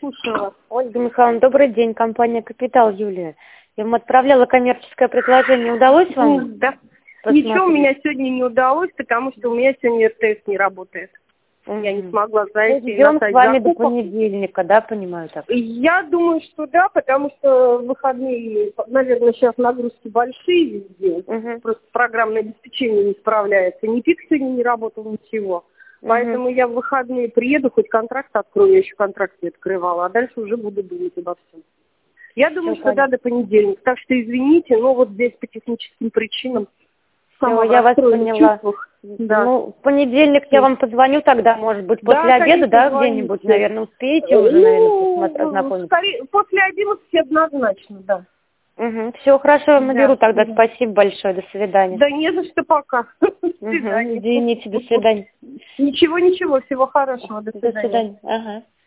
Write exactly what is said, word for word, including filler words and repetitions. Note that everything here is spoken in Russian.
слушаю вас. Ольга Михайловна, добрый день, компания «Капитал», Юлия. Я вам отправляла коммерческое предложение, удалось вам? Да. Посмотреть? Ничего у меня сегодня не удалось, потому что у меня сегодня эр тэ эс не работает. Угу. Я не смогла зайти Ждем на сайт с вами до закупок. понедельника, да, понимаю так? Я думаю, что да, потому что в выходные, наверное, сейчас нагрузки большие везде. Угу. Просто программное обеспечение не справляется. Ни пик сегодня не работал, ничего. Поэтому Угу. я в выходные приеду, хоть контракт открою, я еще контракт не открывала, а дальше уже буду думать обо всем. Я думаю, Всё что да, понятно. до понедельника. Так что извините, но вот здесь по техническим причинам сама Всё, я в вас расстроенных поняла. чувствах. Да. Ну, в понедельник я вам позвоню тогда, может быть, после Да, обеда, конечно, да, звоните. где-нибудь, наверное, успеете уже, наверное, посмотреть, Ну, ознакомиться. скорее, после одиннадцати однозначно, да. Угу. Все, хорошо, я наберу Да, тогда. да. Спасибо большое, до свидания. Да не за что, пока. До Угу. свидания. Извините, до свидания. Ничего, ничего, всего хорошего, до До свидания. свидания. Ага.